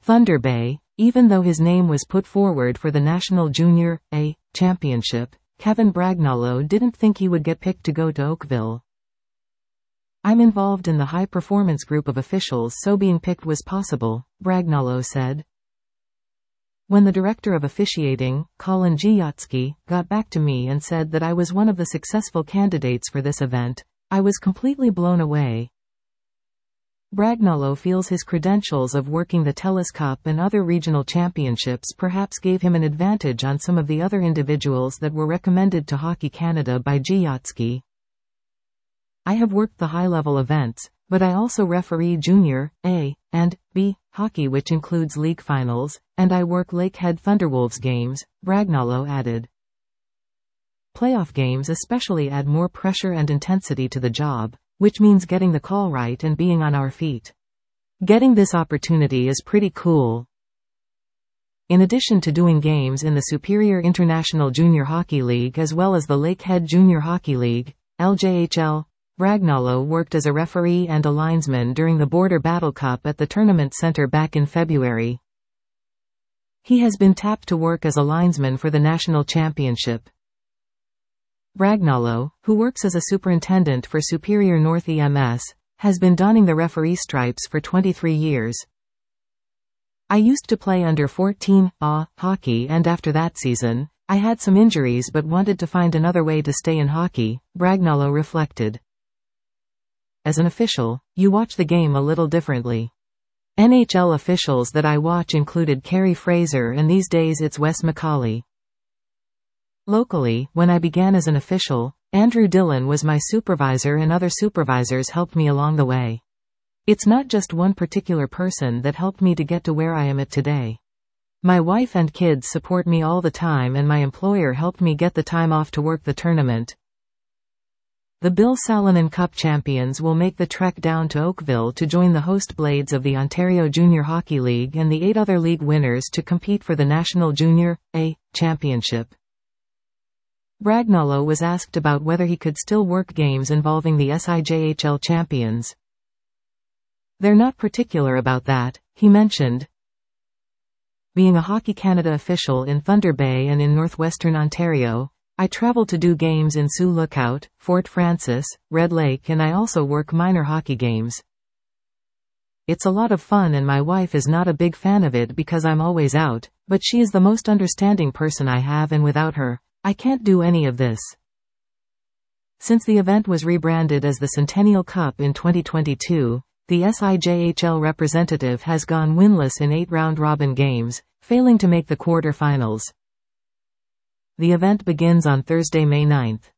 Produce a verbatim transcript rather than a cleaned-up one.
Thunder Bay. Even though his name was put forward for the National Junior A Championship, Kevin Bragnolo didn't think he would get picked to go to Oakville. "I'm involved in the high-performance group of officials, so being picked was possible," Bragnolo said. When the director of officiating, Colin Giatsky, got back to me and said that I was one of the successful candidates for this event, I was completely blown away. Bragnolo feels his credentials of working the Telus Cup and other regional championships perhaps gave him an advantage on some of the other individuals that were recommended to Hockey Canada by Giatsky. "I have worked the high-level events, but I also referee Junior A and B hockey, which includes league finals, and I work Lakehead Thunderwolves games," Bragnolo added. "Playoff games especially add more pressure and intensity to the job, which means getting the call right and being on our feet. Getting this opportunity is pretty cool." In addition to doing games in the Superior International Junior Hockey League as well as the Lakehead Junior Hockey League, L J H L, Bragnolo worked as a referee and a linesman during the Border Battle Cup at the Tournament Center back in February. He has been tapped to work as a linesman for the national championship. Bragnolo, who works as a superintendent for Superior North E M S, has been donning the referee stripes for twenty-three years. "I used to play under fourteen A hockey, and after that season, I had some injuries but wanted to find another way to stay in hockey," Bragnolo reflected. "As an official, you watch the game a little differently. N H L officials that I watch included Carey Fraser, and these days it's Wes McCauley. Locally, when I began as an official, Andrew Dillon was my supervisor and other supervisors helped me along the way. It's not just one particular person that helped me to get to where I am at today. My wife and kids support me all the time, and my employer helped me get the time off to work the tournament." The Bill Salonen Cup champions will make the trek down to Oakville to join the host Blades of the Ontario Junior Hockey League and the eight other league winners to compete for the National Junior A Championship. Bragnolo was asked about whether he could still work games involving the S I J H L champions. "They're not particular about that," he mentioned. "Being a Hockey Canada official in Thunder Bay and in northwestern Ontario, I travel to do games in Sioux Lookout, Fort Frances, Red Lake, and I also work minor hockey games. It's a lot of fun, and my wife is not a big fan of it because I'm always out, but she is the most understanding person I have, and without her, I can't do any of this." Since the event was rebranded as the Centennial Cup in twenty twenty-two, the S I J H L representative has gone winless in eight round-robin games, failing to make the quarter-finals. The event begins on Thursday, May ninth.